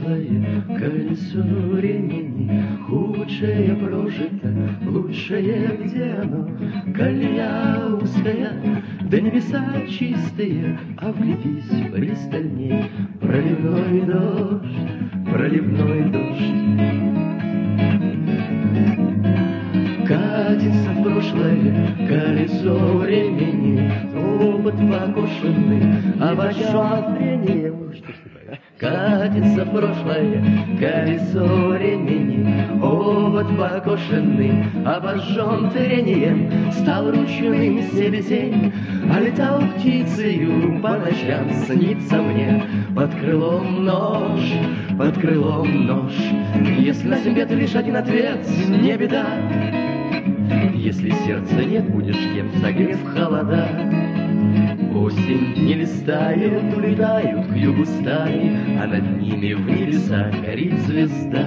прошлое, колесо времени, худшее прожито, лучшее где оно? Колея узкая, да небеса чистые, а вглядись пристальней, проливной дождь, проливной дождь. Катится в прошлое колесо времени, опыт покошенный, обожжен трением. Катится в прошлое колесо времени, опыт покошенный, обожжен трением. Стал ручным селезень, а летал птицею по ночам, снится мне под крылом нож, под крылом нож. Если на себе ты лишь один ответ, не беда. Если сердца нет, будешь кем согрев холода. Осень не листает, улетают к югу стаи, а над ними в небеса горит звезда.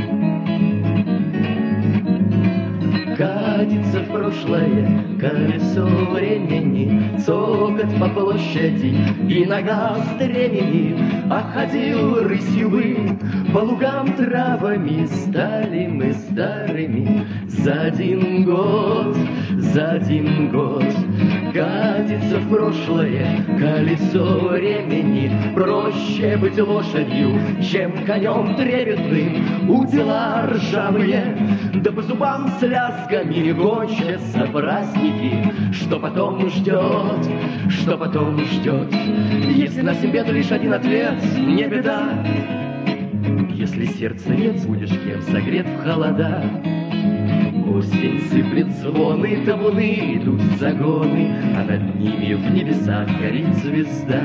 Катится в прошлое колесо времени, цокот по площади и нога стремени. А ходил рысью бы по лугам травами, стали мы старыми за один год, за один год. Катится в прошлое колесо времени, проще быть лошадью, чем конем трепетным. Удила ржавые, да по зубам с лязгами гончатся праздники. Что потом ждет, что потом ждет? Если на себе ты лишь один ответ, не беда. Если сердца нет, будешь кем согрет в холода. Осень сыплет звоны, табуны, идут загоны, а над ними в небесах горит звезда.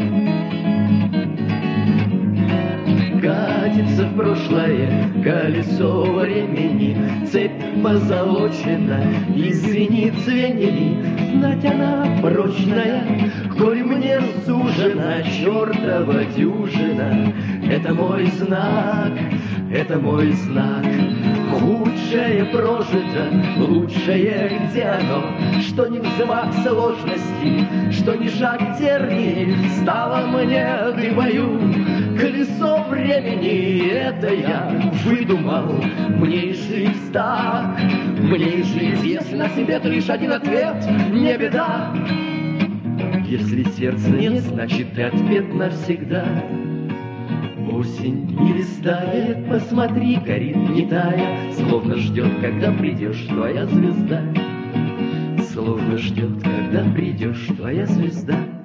Катится в прошлое колесо времени, цепь позолочена и звенит звеньями. Знать она прочная, коль мне сужена чертова дюжина. Это мой знак, это мой знак. Худшее прожито, лучшее где оно? Что не взмах сложности, что не шаг терний, стало мне дыбою колесо времени. Это я выдумал, мне и жить так, мне и жить. Если на себе ты лишь один ответ, не беда. Если сердца нет, значит ты ответ навсегда. Осень не листает, посмотри, горит не тая, словно ждет, когда придешь, твоя звезда. Словно ждет, когда придешь, твоя звезда.